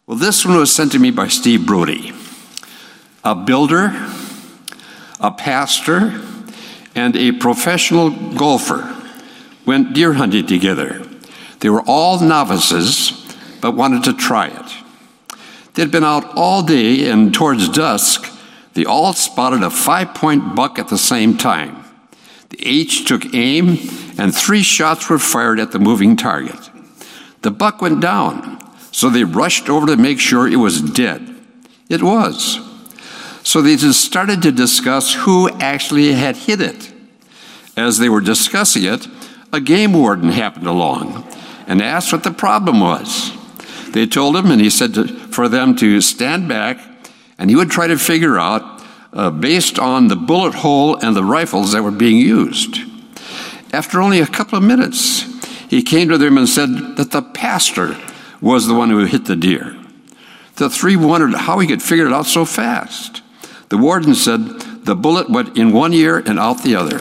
Well, this one was sent to me by Steve Brody, a builder, a pastor, and a professional golfer went deer hunting together. They were all novices, but wanted to try it. They'd been out all day, and towards dusk, they all spotted a 5-point buck at the same time. They each took aim, and 3 shots were fired at the moving target. The buck went down, so they rushed over to make sure it was dead. It was. So they just started to discuss who actually had hit it. As they were discussing it, a game warden happened along and asked what the problem was. They told him, and he said for them to stand back, and he would try to figure out based on the bullet hole and the rifles that were being used. After only a couple of minutes, he came to them and said that the pastor was the one who hit the deer. The 3 wondered how he could figure it out so fast. The warden said the bullet went in one ear and out the other.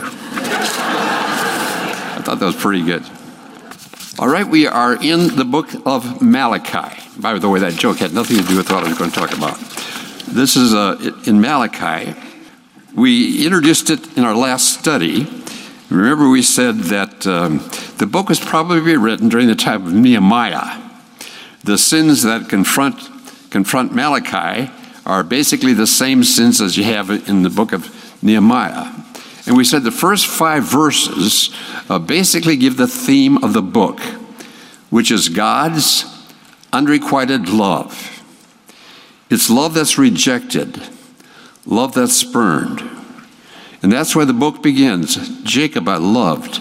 I thought that was pretty good. All right, we are in the book of Malachi. By the way, that joke had nothing to do with what I was going to talk about. This is in Malachi. We introduced it in our last study. Remember, we said that the book was probably written during the time of Nehemiah. The sins that confront Malachi are basically the same sins as you have in the book of Nehemiah. And we said the first 5 verses basically give the theme of the book, which is God's unrequited love. It's love that's rejected, love that's spurned. And that's where the book begins. Jacob I loved,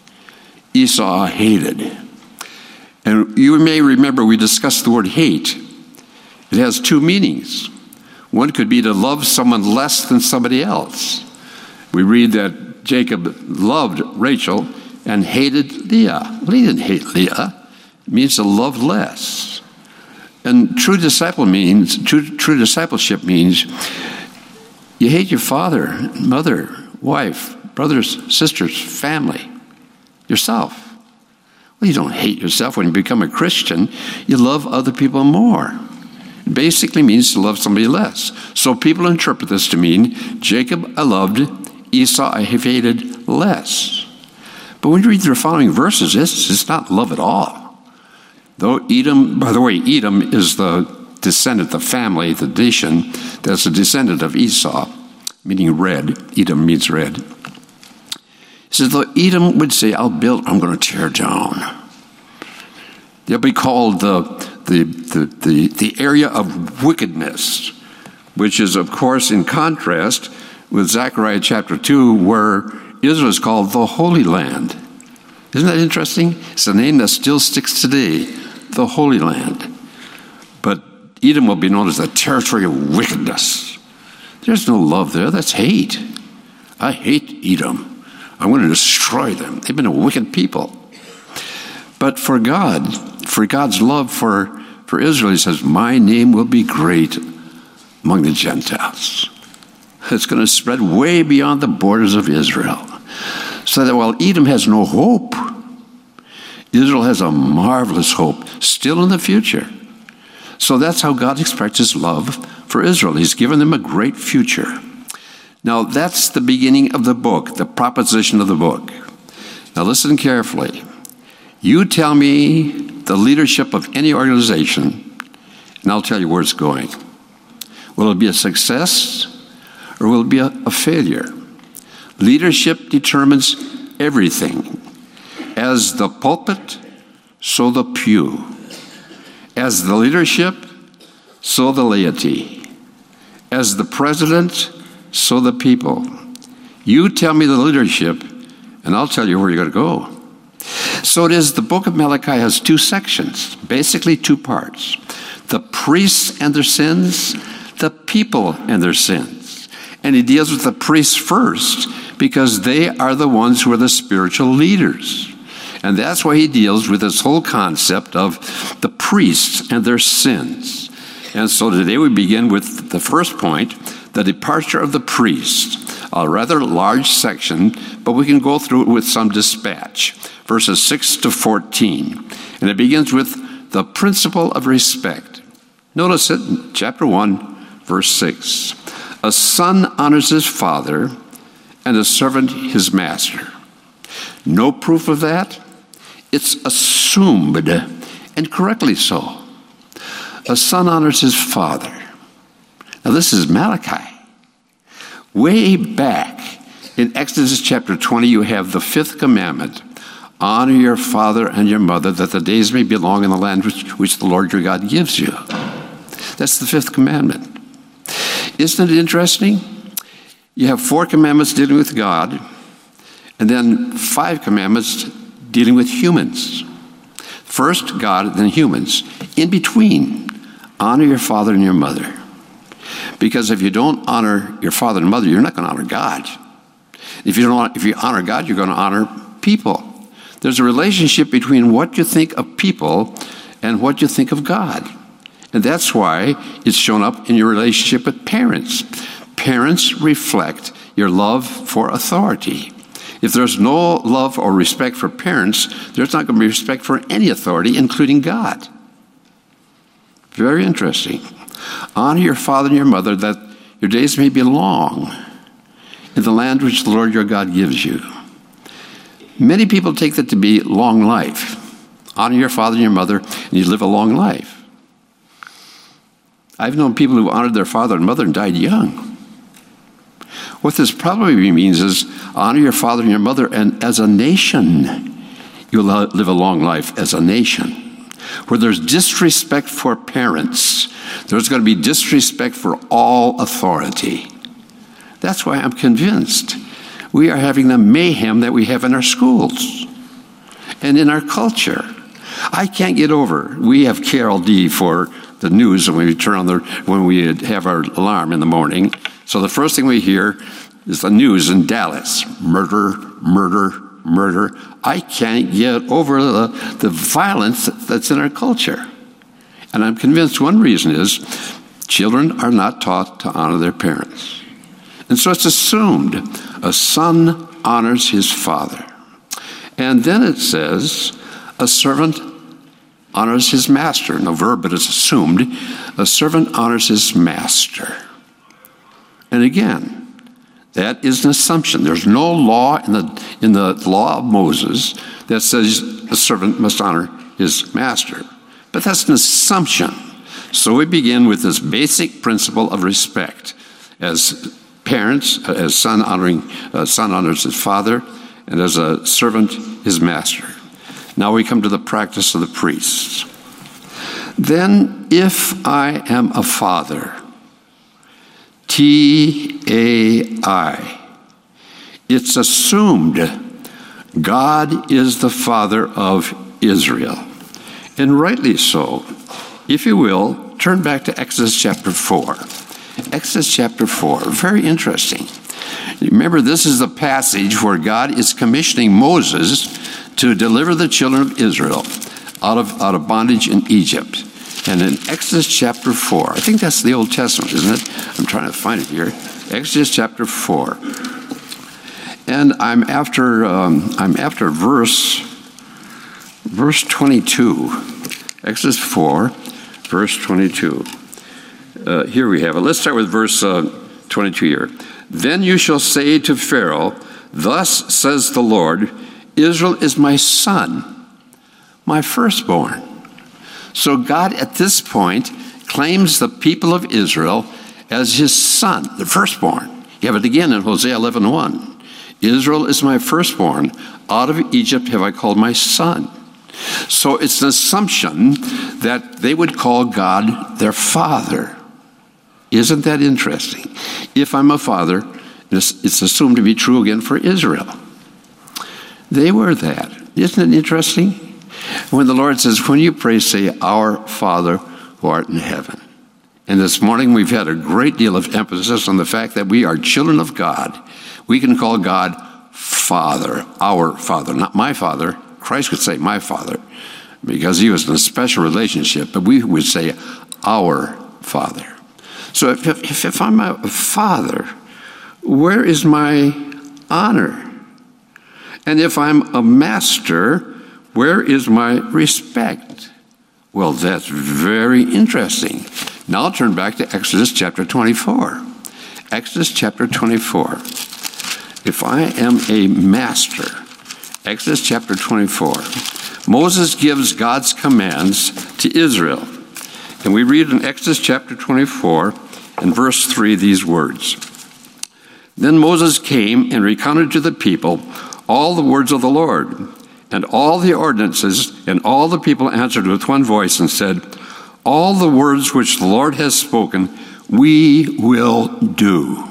Esau I hated. And you may remember we discussed the word hate. It has 2 meanings. One could be to love someone less than somebody else. We read that Jacob loved Rachel and hated Leah. Well, he didn't hate Leah. It means to love less. And true discipleship means you hate your father, mother, wife, brothers, sisters, family, yourself. Well, you don't hate yourself when you become a Christian. You love other people more. It basically means to love somebody less. So people interpret this to mean Jacob I loved, Esau I hated less. But when you read the following verses, it's not love at all. Though Edom, by the way, Edom is the descendant, the family, the nation that's a descendant of Esau, meaning red. Edom means red. He says, though Edom would say, I'm going to tear down. They'll be called the area of wickedness, which is, of course, in contrast with Zechariah chapter 2, where Israel is called the Holy Land. Isn't that interesting? It's a name that still sticks today, the Holy Land. But Edom will be known as the territory of wickedness. There's no love there. That's hate. I hate Edom. I'm going to destroy them. They've been a wicked people. But for God's love for Israel, he says, my name will be great among the Gentiles. It's going to spread way beyond the borders of Israel. So that while Edom has no hope, Israel has a marvelous hope still in the future. So that's how God expresses love for Israel. He's given them a great future. Now that's the beginning of the book, the proposition of the book. Now listen carefully. You tell me the leadership of any organization, and I'll tell you where it's going. Will it be a success or will it be a failure? Leadership determines everything. As the pulpit, so the pew. As the leadership, so the laity. As the president, so the people. You tell me the leadership, and I'll tell you where you're going to go. So it is, the book of Malachi has 2 sections, basically 2 parts. The priests and their sins, the people and their sins. And he deals with the priests first because they are the ones who are the spiritual leaders. And that's why he deals with this whole concept of the priests and their sins. And so today we begin with the first point, the departure of the priest. A rather large section, but we can go through it with some dispatch. Verses 6 to 14. And it begins with the principle of respect. Notice it in chapter 1, verse 6. A son honors his father, and a servant his master. No proof of that? It's assumed, and correctly so. A son honors his father. Now this is Malachi. Way back in Exodus chapter 20, you have the fifth commandment. Honor your father and your mother, that the days may be long in the land which the Lord your God gives you. That's the fifth commandment. Isn't it interesting? You have 4 commandments dealing with God, and then 5 commandments dealing with humans. First God, then humans. In between, honor your father and your mother. Because if you don't honor your father and mother, you're not going to honor God. If you honor God, you're going to honor people. There's a relationship between what you think of people and what you think of God. And that's why it's shown up in your relationship with parents. Parents reflect your love for authority. If there's no love or respect for parents, there's not going to be respect for any authority, including God. Very interesting. Honor your father and your mother, that your days may be long in the land which the Lord your God gives you. Many people take that to be long life. Honor your father and your mother, and you live a long life. I've known people who honored their father and mother and died young. What this probably means is honor your father and your mother, and as a nation, you'll live a long life as a nation. Where there's disrespect for parents, there's going to be disrespect for all authority. That's why I'm convinced we are having the mayhem that we have in our schools and in our culture. I can't get over. We have KRLD for the news when we have our alarm in the morning. So the first thing we hear is the news in Dallas. Murder, murder, murder. I can't get over the violence that's in our culture. And I'm convinced one reason is children are not taught to honor their parents. And so it's assumed a son honors his father. And then it says a servant honors his master. No verb, but it's assumed. A servant honors his master. And again, that is an assumption. There's no law in the law of Moses that says a servant must honor his master. But that's an assumption. So we begin with this basic principle of respect. As parents, as son honors his father, and as a servant, his master. Now we come to the practice of the priests. Then if I am a father, T-A-I, it's assumed God is the father of Israel. And rightly so. If you will, turn back to Exodus chapter 4. Exodus chapter 4, very interesting. Remember, this is the passage where God is commissioning Moses to deliver the children of Israel out of bondage in Egypt. And in Exodus chapter 4, I think that's the Old Testament, isn't it? I'm trying to find it here. Exodus chapter 4. And I'm after verse 22. Exodus 4, verse 22. Here we have it. Let's start with verse 22 here. Then you shall say to Pharaoh, thus says the Lord, Israel is my son, my firstborn. So God at this point claims the people of Israel as his son, the firstborn. You have it again in Hosea 11:1. Israel is my firstborn. Out of Egypt have I called my son. So it's an assumption that they would call God their father. Isn't that interesting? If I'm a father, it's assumed to be true again for Israel. They were that. Isn't it interesting? When the Lord says, when you pray, say, Our Father who art in heaven. And this morning we've had a great deal of emphasis on the fact that we are children of God. We can call God Father, our Father, not my Father. Christ would say my Father because he was in a special relationship, but we would say our Father. So if I'm a father, where is my honor? And if I'm a master, where is my respect? Well, that's very interesting Now turn back to Exodus chapter 24. Exodus chapter 24. If I am a master, Exodus chapter 24. Moses gives God's commands to Israel. And we read in Exodus chapter 24 and verse 3 these words. Then Moses came and recounted to the people all the words of the Lord and all the ordinances, and all the people answered with one voice and said, all the words which the Lord has spoken, we will do.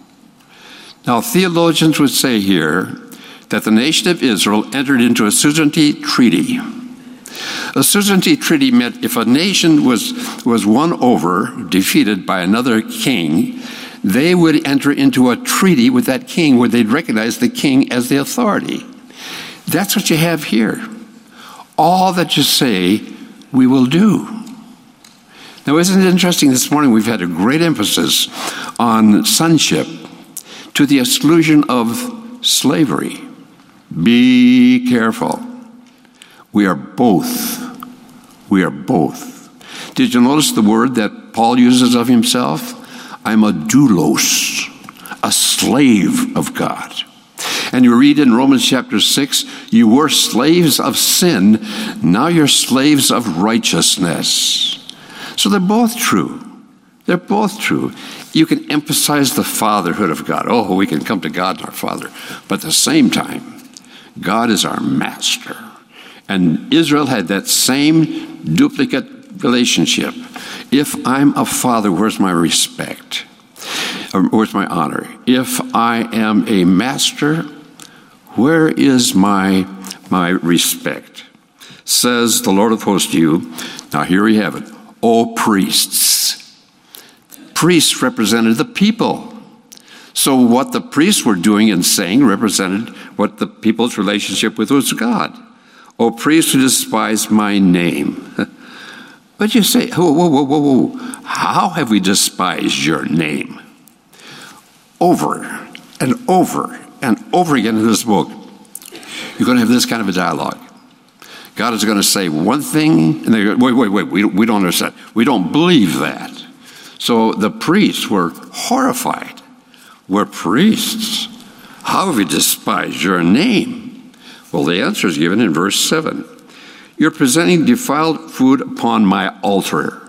Now, theologians would say here that the nation of Israel entered into a suzerainty treaty. A suzerainty treaty meant if a nation was won over, defeated by another king, they would enter into a treaty with that king where they'd recognize the king as the authority. That's what you have here. All that you say, we will do. Now, isn't it interesting? This morning we've had a great emphasis on sonship to the exclusion of slavery. Be careful. We are both. We are both. Did you notice the word that Paul uses of himself? I'm a doulos, a slave of God. And you read in Romans chapter 6, you were slaves of sin, now you're slaves of righteousness. So they're both true. They're both true. You can emphasize the fatherhood of God. Oh, we can come to God and our Father. But at the same time, God is our master. And Israel had that same duplicate relationship. If I'm a father, where's my respect? Or where's my honor? If I am a master, where is my respect? Says the Lord of hosts to you. Now here we have it. O priests. Priests represented the people. So what the priests were doing and saying represented what the people's relationship with was God. O priests who despise my name. But you say, whoa. How have we despised your name? Over and over and over again in this book, you're going to have this kind of a dialogue. God is going to say one thing, and they go, wait, we don't understand. We don't believe that. So the priests were horrified. We're priests. How have we despised your name? Well, the answer is given in verse 7. You're presenting defiled food upon my altar.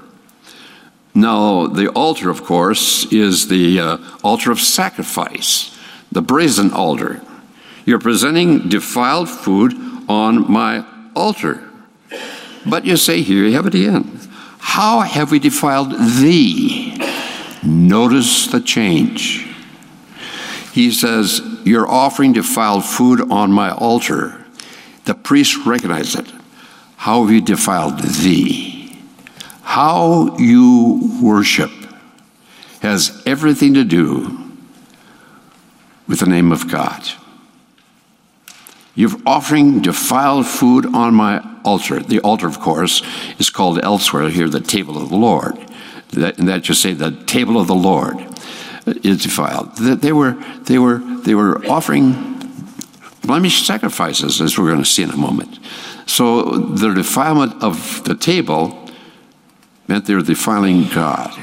Now, the altar, of course, is the altar of sacrifice, the brazen altar. You're presenting defiled food on my altar. But you say here, you have it again. How have we defiled thee? Notice the change. He says, you're offering defiled food on my altar. The priests recognize it. How have you defiled thee? How you worship has everything to do with the name of God. You're offering defiled food on my altar. The altar, of course, is called elsewhere here the table of the Lord. And that just say the table of the Lord is defiled. They were offering blemished sacrifices, as we're going to see in a moment. So the defilement of the table meant they were defiling God.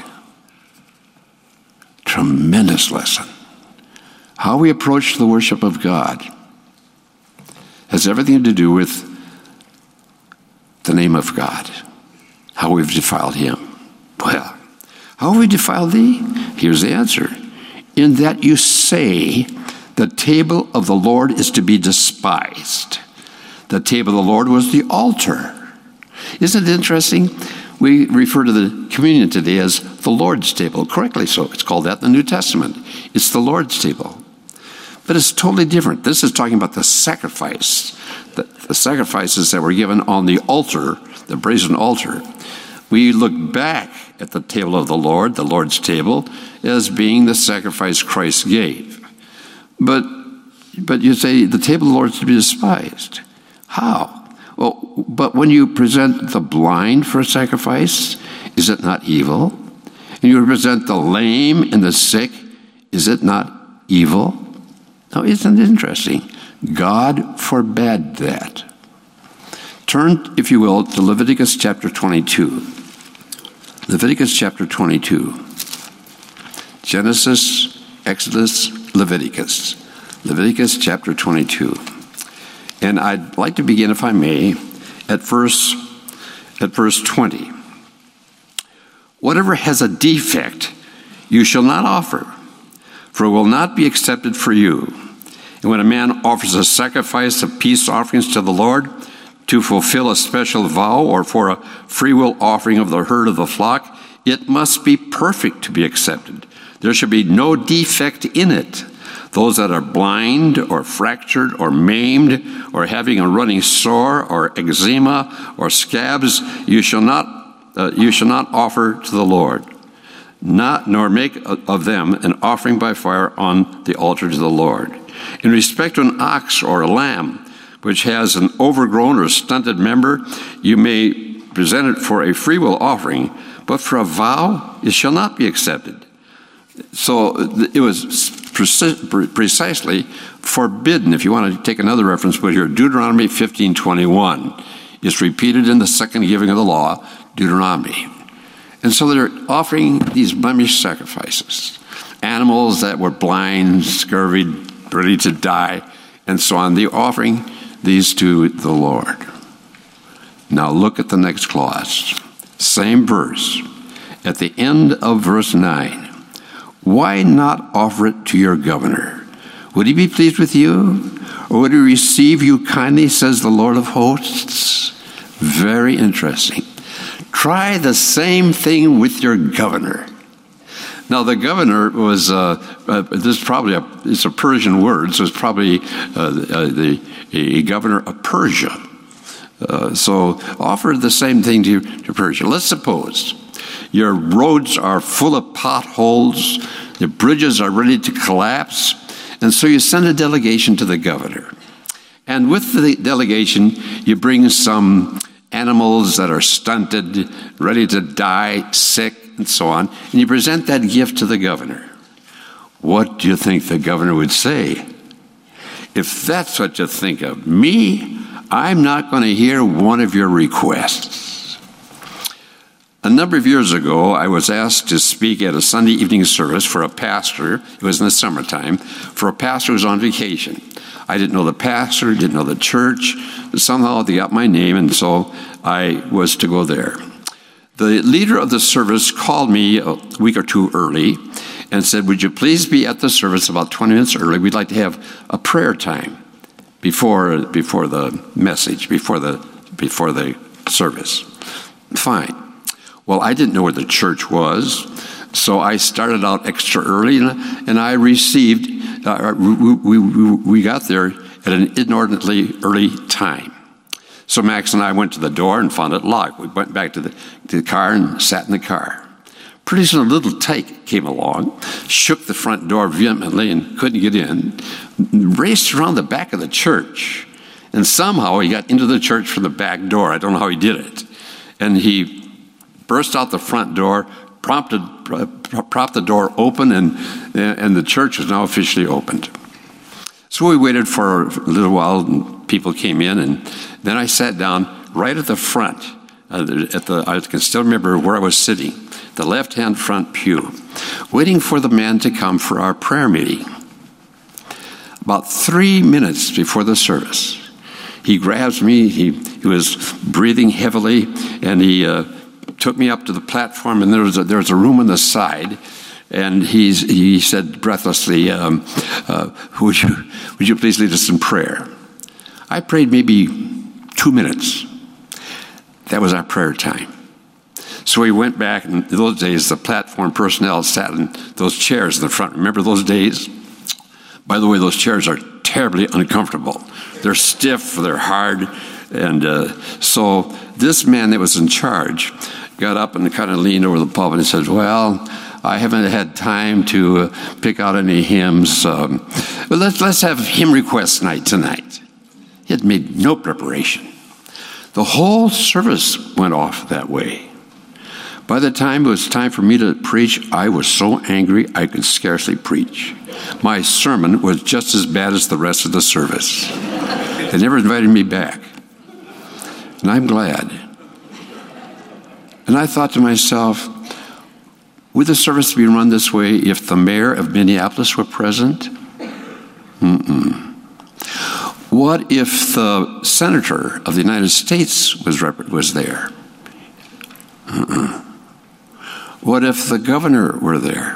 Tremendous lesson. How we approach the worship of God has everything to do with the name of God, how we've defiled him. Well, how have we defiled thee? Here's the answer. In that you say the table of the Lord is to be despised. The table of the Lord was the altar. Isn't it interesting? We refer to the communion today as the Lord's table. Correctly so. It's called that in the New Testament. It's the Lord's table. But it's totally different. This is talking about the sacrifice, the sacrifices that were given on the altar, the brazen altar. We look back at the table of the Lord's table, as being the sacrifice Christ gave. But you say the table of the Lord is to be despised. How? Well, but when you present the blind for a sacrifice, is it not evil? And you present the lame and the sick, is it not evil? Now, isn't it interesting? God forbade that. Turn, if you will, to Leviticus chapter 22. Leviticus chapter 22. Genesis, Exodus, Leviticus. Leviticus chapter 22. And I'd like to begin, if I may, at verse 20. Whatever has a defect, you shall not offer, for it will not be accepted for you. And when a man offers a sacrifice of peace offerings to the Lord, to fulfill a special vow or for a freewill offering of the herd of the flock, it must be perfect to be accepted. There should be no defect in it. Those that are blind or fractured or maimed or having a running sore or eczema or scabs, you shall not offer to the Lord, nor make of them an offering by fire on the altar to the Lord. In respect to an ox or a lamb, which has an overgrown or stunted member, you may present it for a freewill offering, but for a vow it shall not be accepted. So it was precisely forbidden. If you want to take another reference point here, Deuteronomy 15:21 is repeated in the second giving of the law, Deuteronomy. And so they're offering these blemished sacrifices, animals that were blind, scurvy, ready to die, and so on. They're offering these to the Lord. Now look at the next clause. Same verse. At the end of verse 9. Why not offer it to your governor? Would he be pleased with you? Or would he receive you kindly, says the Lord of hosts? Very interesting. Try the same thing with your governor. Now, the governor was, it's a Persian word, so it's probably a governor of Persia. So offer the same thing to Persia. Let's suppose your roads are full of potholes, the bridges are ready to collapse, and so you send a delegation to the governor. And with the delegation, you bring some animals that are stunted, ready to die, sick, and so on, and you present that gift to the governor. What do you think the governor would say? If that's what you think of me, I'm not going to hear one of your requests. A number of years ago, I was asked to speak at a Sunday evening service for a pastor. It was in the summertime, for a pastor who was on vacation. I didn't know the pastor, didn't know the church. Somehow they got my name, and so I was to go there. The leader of the service called me a week or two early and said, would you please be at the service about 20 minutes early? We'd like to have a prayer time before the message, before the service. Fine. Well, I didn't know where the church was, so I started out extra early, and I received, we got there at an inordinately early time. So Max and I went to the door and found it locked. We went back to the car and sat in the car. Pretty soon a little tyke came along, shook the front door vehemently and couldn't get in, raced around the back of the church, and somehow he got into the church from the back door. I don't know how he did it. And he burst out the front door, propped the door open, and the church was now officially opened. So we waited for a little while, and people came in, and then I sat down right at the front. I can still remember where I was sitting, the left-hand front pew, waiting for the man to come for our prayer meeting. About 3 minutes before the service, he grabs me. He was breathing heavily, and he took me up to the platform, and there was a room on the side. And he said breathlessly, would you please lead us in prayer? I prayed maybe 2 minutes. That was our prayer time. So we went back, and in those days, the platform personnel sat in those chairs in the front. Remember those days? By the way, those chairs are terribly uncomfortable. They're stiff, they're hard. And so this man that was in charge got up and kind of leaned over the pulpit and said, well, I haven't had time to pick out any hymns. But let's have hymn request night tonight. He had made no preparation. The whole service went off that way. By the time it was time for me to preach, I was so angry I could scarcely preach. My sermon was just as bad as the rest of the service. They never invited me back. And I'm glad. And I thought to myself, Would the service be run this way if the mayor of Minneapolis were present? What if the senator of the United States was there? What if the governor were there?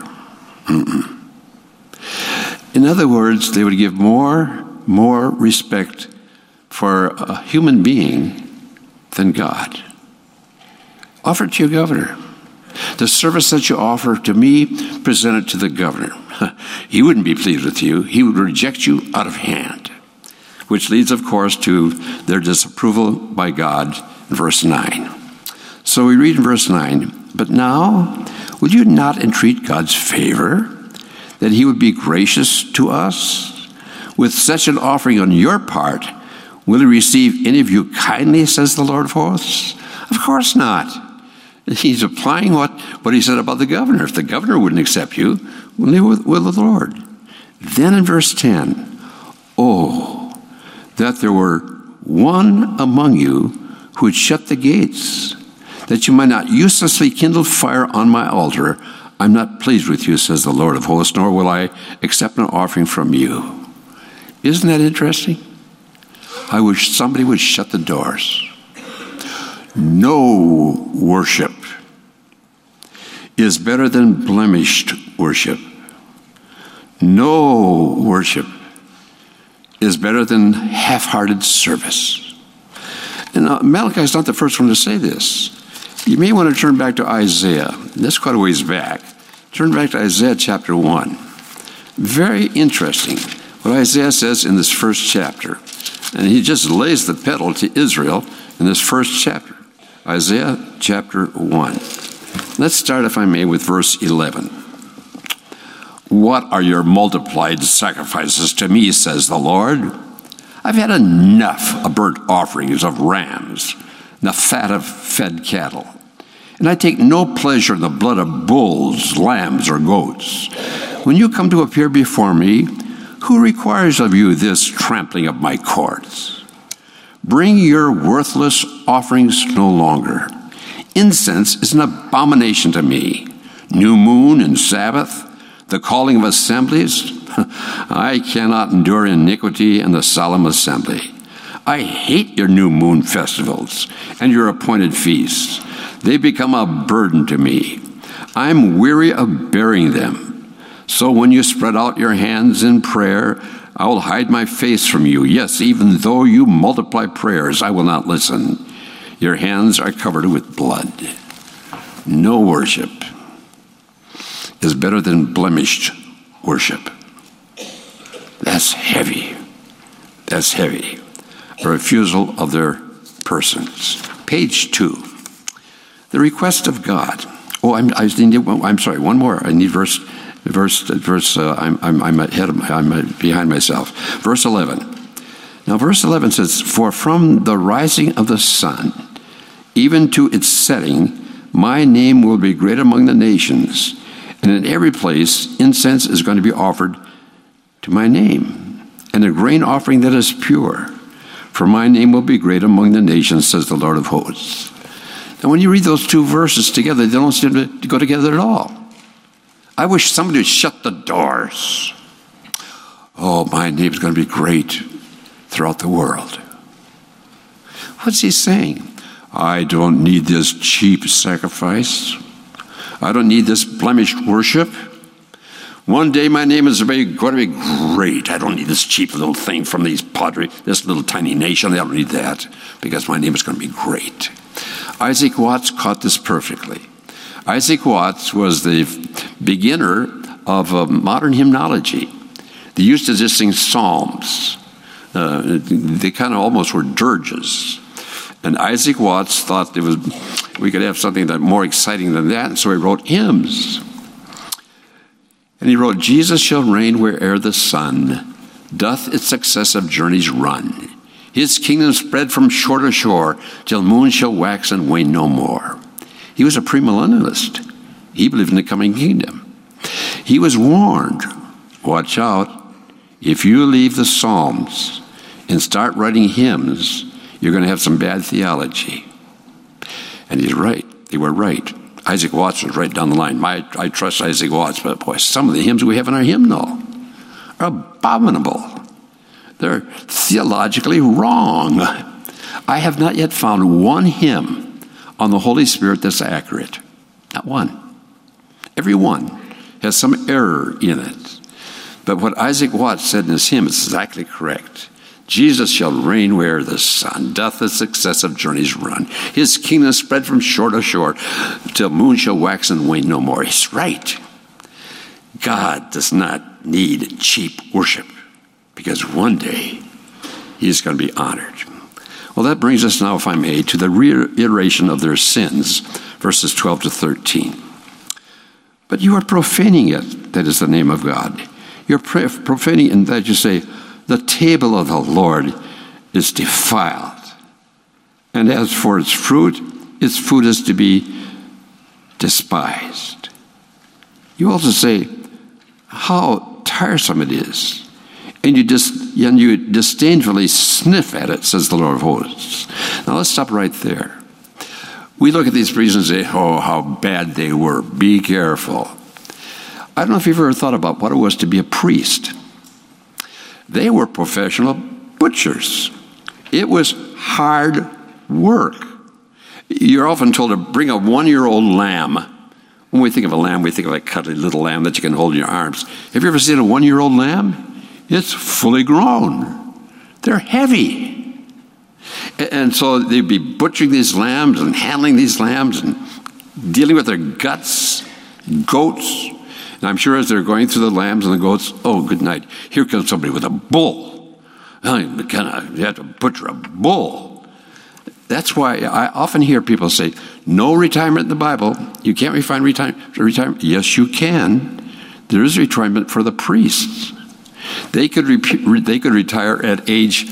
In other words, they would give more respect for a human being than God. Offer it to your governor. The service that you offer to me, present it to the governor. He wouldn't be pleased with you. He would reject you out of hand. Which leads, of course, to their disapproval by God in verse 9. So we read in verse 9, "But now, will you not entreat God's favor, that he would be gracious to us? With such an offering on your part, will he receive any of you kindly, says the Lord of hosts?" Of course not. He's applying what he said about the governor. If the governor wouldn't accept you, will the Lord? Then in verse 10, "Oh, that there were one among you who would shut the gates, that you might not uselessly kindle fire on my altar. I'm not pleased with you, says the Lord of hosts, nor will I accept an offering from you." Isn't that interesting? I wish somebody would shut the doors. No worship is better than blemished worship. No worship is better than half-hearted service. And Malachi is not the first one to say this. You may want to turn back to Isaiah. That's quite a ways back. Turn back to Isaiah chapter 1. Very interesting what Isaiah says in this first chapter. And he just lays the pedal to Israel in this first chapter. Isaiah chapter 1. Let's start, if I may, with verse 11. "What are your multiplied sacrifices to me, says the Lord? I've had enough of burnt offerings of rams and the fat of fed cattle. And I take no pleasure in the blood of bulls, lambs, or goats. When you come to appear before me, who requires of you this trampling of my courts? Bring your worthless offerings no longer. Incense is an abomination to me. New moon and Sabbath, the calling of assemblies. I cannot endure iniquity and the solemn assembly. I hate your new moon festivals and your appointed feasts. They become a burden to me. I'm weary of bearing them. So when you spread out your hands in prayer, I will hide my face from you. Yes, even though you multiply prayers, I will not listen. Your hands are covered with blood." No worship is better than blemished worship. That's heavy. That's heavy. A refusal of their persons. Page 2. The request of God. Oh, I'm sorry. One more. I need verse. I'm behind myself. Verse 11. Now, verse 11 says, "For from the rising of the sun, even to its setting, my name will be great among the nations, and in every place incense is going to be offered to my name, and a grain offering that is pure. For my name will be great among the nations, says the Lord of hosts." And when you read those two verses together, they don't seem to go together at all. I wish somebody would shut the doors. Oh, my name is going to be great throughout the world. What's he saying? I don't need this cheap sacrifice. I don't need this blemished worship. One day my name is going to be great. I don't need this cheap little thing from this little tiny nation. I don't need that because my name is going to be great. Isaac Watts caught this perfectly. Isaac Watts was the beginner of modern hymnology. They used to just sing psalms. They kind of almost were dirges. And Isaac Watts thought we could have something that more exciting than that, and so he wrote hymns. And he wrote, "Jesus shall reign where'er the sun doth its successive journeys run. His kingdom spread from shore to shore, till moon shall wax and wane no more." He was a premillennialist. He believed in the coming kingdom. He was warned, watch out, if you leave the Psalms and start writing hymns, you're going to have some bad theology. And he's right. They were right. Isaac Watts was right down the line. I trust Isaac Watts, but boy, some of the hymns we have in our hymnal are abominable. They're theologically wrong. I have not yet found one hymn on the Holy Spirit that's accurate. Not one. Every one has some error in it. But what Isaac Watts said in his hymn is exactly correct. Jesus shall reign where the sun doth the successive journeys run. His kingdom spread from shore to shore, till moon shall wax and wane no more. He's right. God does not need cheap worship, because one day he's going to be honored. Well, that brings us now, if I may, to the reiteration of their sins, verses 12 to 13. But you are profaning it, that is the name of God. You're profaning in that you say, the table of the Lord is defiled. And as for its fruit is to be despised. You also say, how tiresome it is. And you disdainfully sniff at it, says the Lord of hosts. Now let's stop right there. We look at these priests and say, oh, how bad they were. Be careful. I don't know if you've ever thought about what it was to be a priest. They were professional butchers. It was hard work. You're often told to bring a 1-year-old lamb. When we think of a lamb, we think of a cuddly little lamb that you can hold in your arms. Have you ever seen a 1-year-old lamb? It's fully grown. They're heavy. And so they'd be butchering these lambs and handling these lambs and dealing with their guts, goats. And I'm sure as they're going through the lambs and the goats, oh, good night, here comes somebody with a bull. You have to butcher a bull. That's why I often hear people say, no retirement in the Bible. You can't find retirement. Yes, you can. There is retirement for the priests. They could retire at age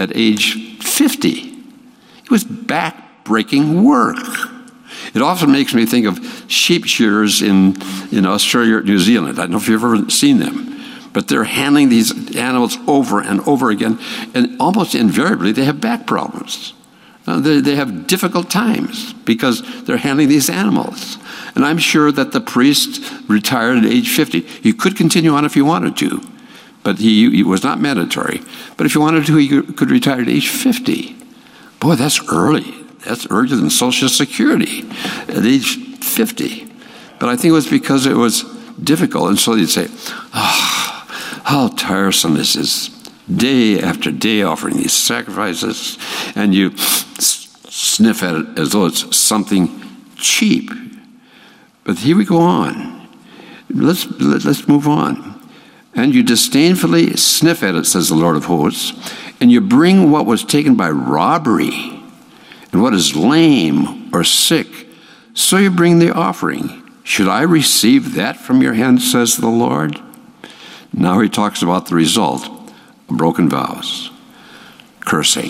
50. It was back-breaking work. It often makes me think of sheep shearers in Australia or New Zealand. I don't know if you've ever seen them, but they're handling these animals over and over again, and almost invariably they have back problems. They have difficult times because they're handling these animals. And I'm sure that the priest retired at age 50. He could continue on if he wanted to, but he was not mandatory. But if he wanted to, he could retire at age 50. Boy, that's early. That's earlier than Social Security at age 50. But I think it was because it was difficult. And so you'd say, oh, how tiresome this is. Day after day offering these sacrifices. And you sniff at it as though it's something cheap. But here we go on. Let's move on. And you disdainfully sniff at it, says the Lord of hosts. And you bring what was taken by robbery, and what is lame or sick, so you bring the offering. Should I receive that from your hand, says the Lord? Now he talks about the result of broken vows. Cursing.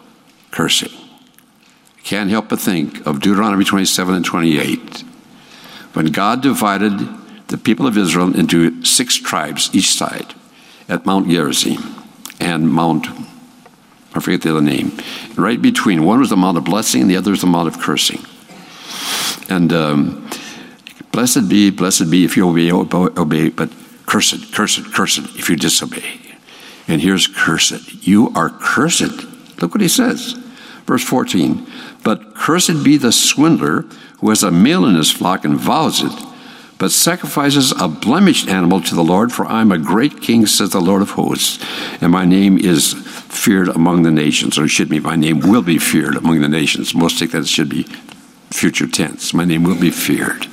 Can't help but think of Deuteronomy 27 and 28. When God divided the people of Israel into 6 tribes each side at Mount Gerizim and Mount, I forget the other name. Right between, one was the Mount of Blessing, and the other was the Mount of Cursing. And blessed be if you obey, but cursed if you disobey. And here's cursed. You are cursed. Look what he says. Verse 14. But cursed be the swindler who has a male in his flock and vows it, but sacrifices a blemished animal to the Lord, for I am a great king, says the Lord of hosts, and my name is feared among the nations. Or it should be, my name will be feared among the nations. Most think that it should be future tense. My name will be feared.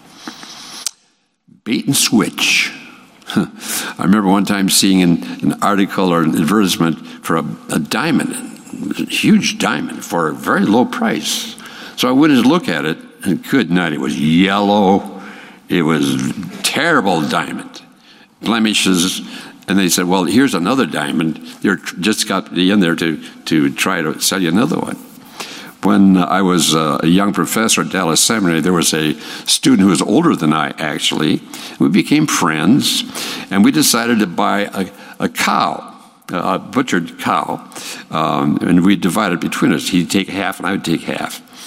Bait and switch. I remember one time seeing an article or an advertisement for a diamond, a huge diamond, for a very low price. So I went to look at it, and good night, it was yellow. It was terrible diamond, blemishes, and they said, well, here's another diamond. They're just got in there to try to sell you another one. When I was a young professor at Dallas Seminary, there was a student who was older than I, actually. We became friends, and we decided to buy a cow, a butchered cow, and we divided between us. He'd take half, and I would take half.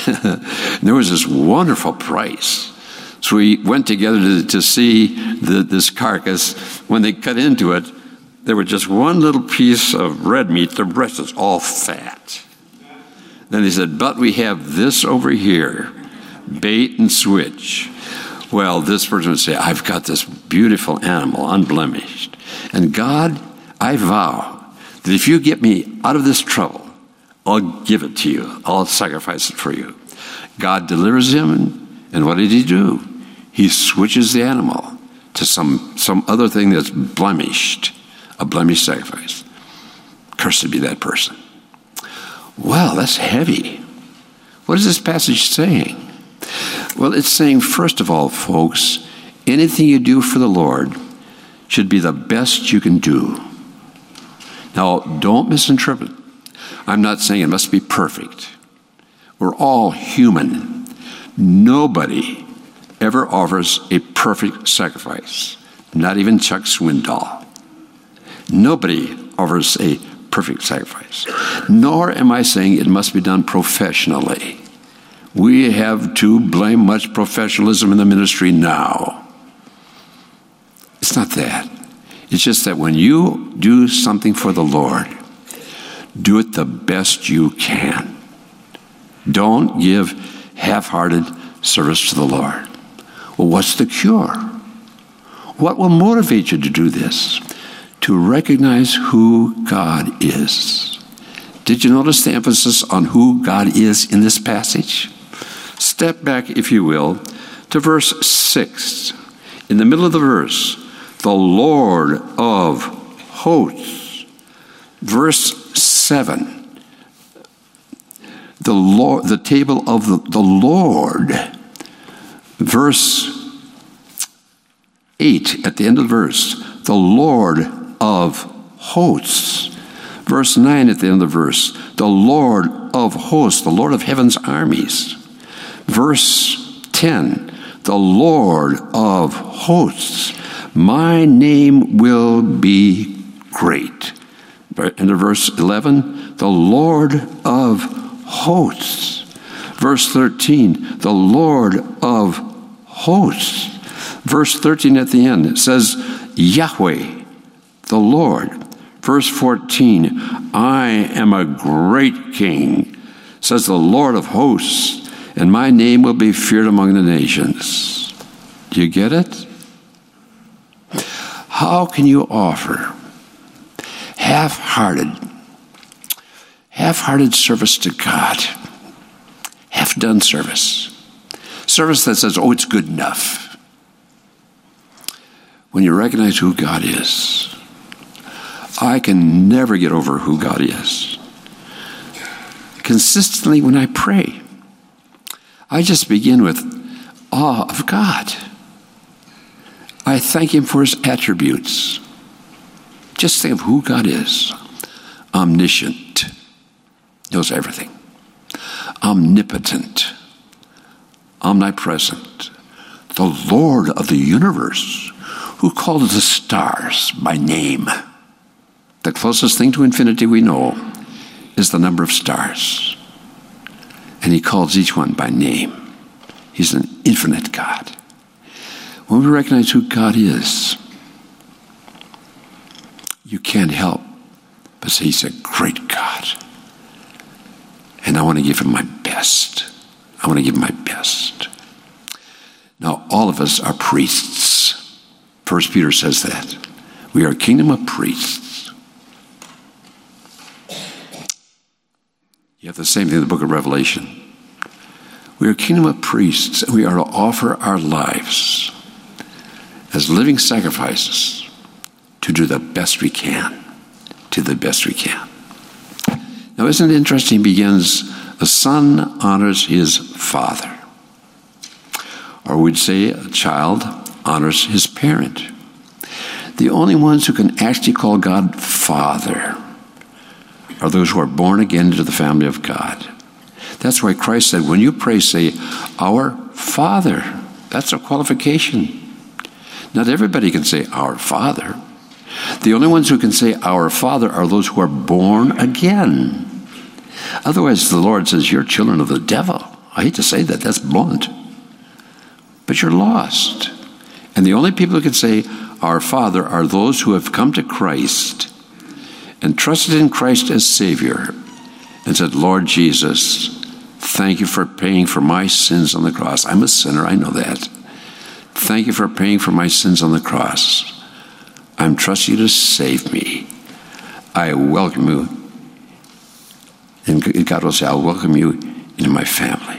There was this wonderful price. So we went together to see this carcass. When they cut into it, there was just one little piece of red meat. The rest is all fat. Then he said, but we have this over here, bait and switch. Well, this person would say, I've got this beautiful animal, unblemished. And God, I vow that if you get me out of this trouble, I'll give it to you. I'll sacrifice it for you. God delivers him, and what did he do? He switches the animal to some other thing that's blemished, a blemished sacrifice. Cursed be that person. Wow, that's heavy. What is this passage saying? Well, it's saying, first of all, folks, anything you do for the Lord should be the best you can do. Now, don't misinterpret. I'm not saying it must be perfect. We're all human. Nobody ever offers a perfect sacrifice, not even Chuck Swindoll. Nobody offers a perfect sacrifice. Nor am I saying it must be done professionally. We have too blame much professionalism in the ministry now. It's not that. It's just that when you do something for the Lord, do it the best you can. Don't give half-hearted service to the Lord. Well, what's the cure? What will motivate you to do this? To recognize who God is. Did you notice the emphasis on who God is in this passage? Step back, if you will, to verse 6. In the middle of the verse, the Lord of hosts. Verse 7, the table of the Lord. Verse 8, at the end of the verse, the Lord of hosts. Verse 9 at the end of the verse, the Lord of hosts, the Lord of heaven's armies. Verse 10, the Lord of hosts. My name will be great. End of verse 11, the Lord of hosts. Verse 13, the Lord of hosts. Verse 13 at the end, it says, Yahweh, the Lord. Verse 14, I am a great king, says the Lord of hosts, and my name will be feared among the nations. Do you get it? How can you offer half-hearted service to God? Half-done service. Service that says, oh, it's good enough. When you recognize who God is, I can never get over who God is. Consistently when I pray, I just begin with awe of God. I thank him for his attributes. Just think of who God is. Omniscient, knows everything. Omnipotent, omnipresent, the Lord of the universe, who called the stars by name. The closest thing to infinity we know is the number of stars. And he calls each one by name. He's an infinite God. When we recognize who God is, you can't help but say he's a great God. And I want to give him my best. I want to give him my best. Now, all of us are priests. 1 Peter says that. We are a kingdom of priests. You have the same thing in the book of Revelation. We are a kingdom of priests, and we are to offer our lives as living sacrifices to do the best we can. To the best we can. Now, isn't it interesting? He begins, a son honors his father. Or we'd say a child honors his parent. The only ones who can actually call God Father are those who are born again into the family of God. That's why Christ said, when you pray, say, Our Father. That's a qualification. Not everybody can say, Our Father. The only ones who can say, Our Father, are those who are born again. Otherwise, the Lord says, you're children of the devil. I hate to say that, that's blunt. But you're lost. And the only people who can say, Our Father, are those who have come to Christ and trusted in Christ as Savior and said, Lord Jesus, thank you for paying for my sins on the cross. I'm a sinner, I know that. Thank you for paying for my sins on the cross. I'm trusting you to save me. I welcome you. And God will say, I'll welcome you into my family.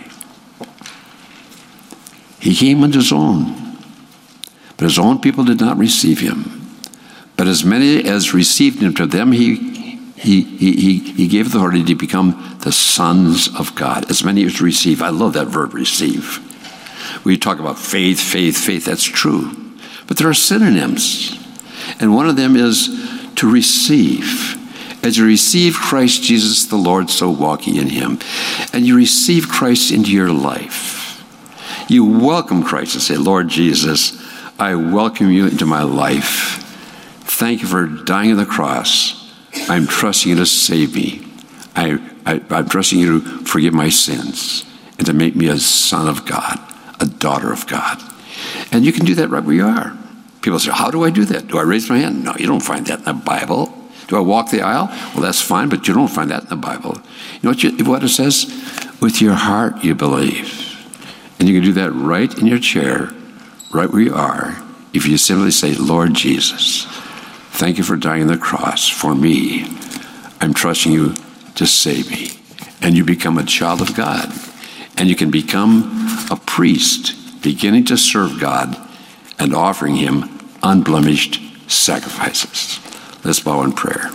He came unto his own, but his own people did not receive him. But as many as received him, to them he gave authority to become the sons of God. As many as receive. I love that verb, receive. We talk about faith, faith, faith. That's true. But there are synonyms. And one of them is to receive. As you receive Christ Jesus the Lord, so walk ye in him. And you receive Christ into your life. You welcome Christ and say, Lord Jesus, I welcome you into my life. Thank you for dying on the cross. I'm trusting you to save me. I'm trusting you to forgive my sins and to make me a son of God, a daughter of God. And you can do that right where you are. People say, how do I do that? Do I raise my hand? No, you don't find that in the Bible. Do I walk the aisle? Well, that's fine, but you don't find that in the Bible. You know what it says? With your heart you believe. And you can do that right in your chair, right where you are, if you simply say, Lord Jesus, thank you for dying on the cross for me. I'm trusting you to save me. And you become a child of God. And you can become a priest, beginning to serve God and offering him unblemished sacrifices. Let's bow in prayer.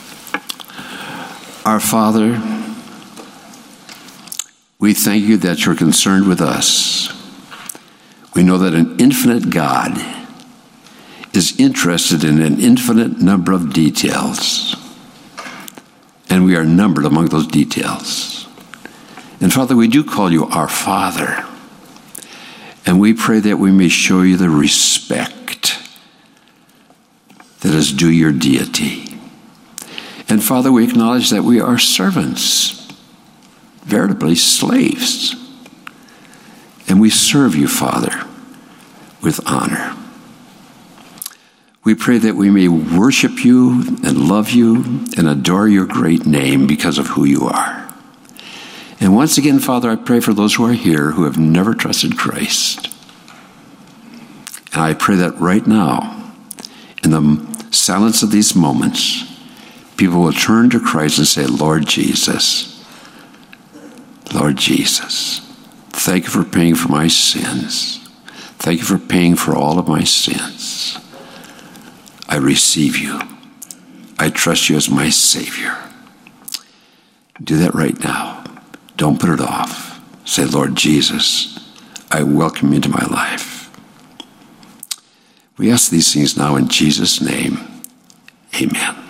Our Father, we thank you that you're concerned with us. We know that an infinite God is interested in an infinite number of details. And we are numbered among those details. And Father, we do call you our Father. And we pray that we may show you the respect that is due your deity. And Father, we acknowledge that we are servants, veritably slaves. And we serve you, Father, with honor. We pray that we may worship you and love you and adore your great name because of who you are. And once again, Father, I pray for those who are here who have never trusted Christ. And I pray that right now, in the silence of these moments, people will turn to Christ and say, Lord Jesus, thank you for paying for my sins. Thank you for paying for all of my sins. I receive you. I trust you as my Savior. Do that right now. Don't put it off. Say, Lord Jesus, I welcome you into my life. We ask these things now in Jesus' name. Amen.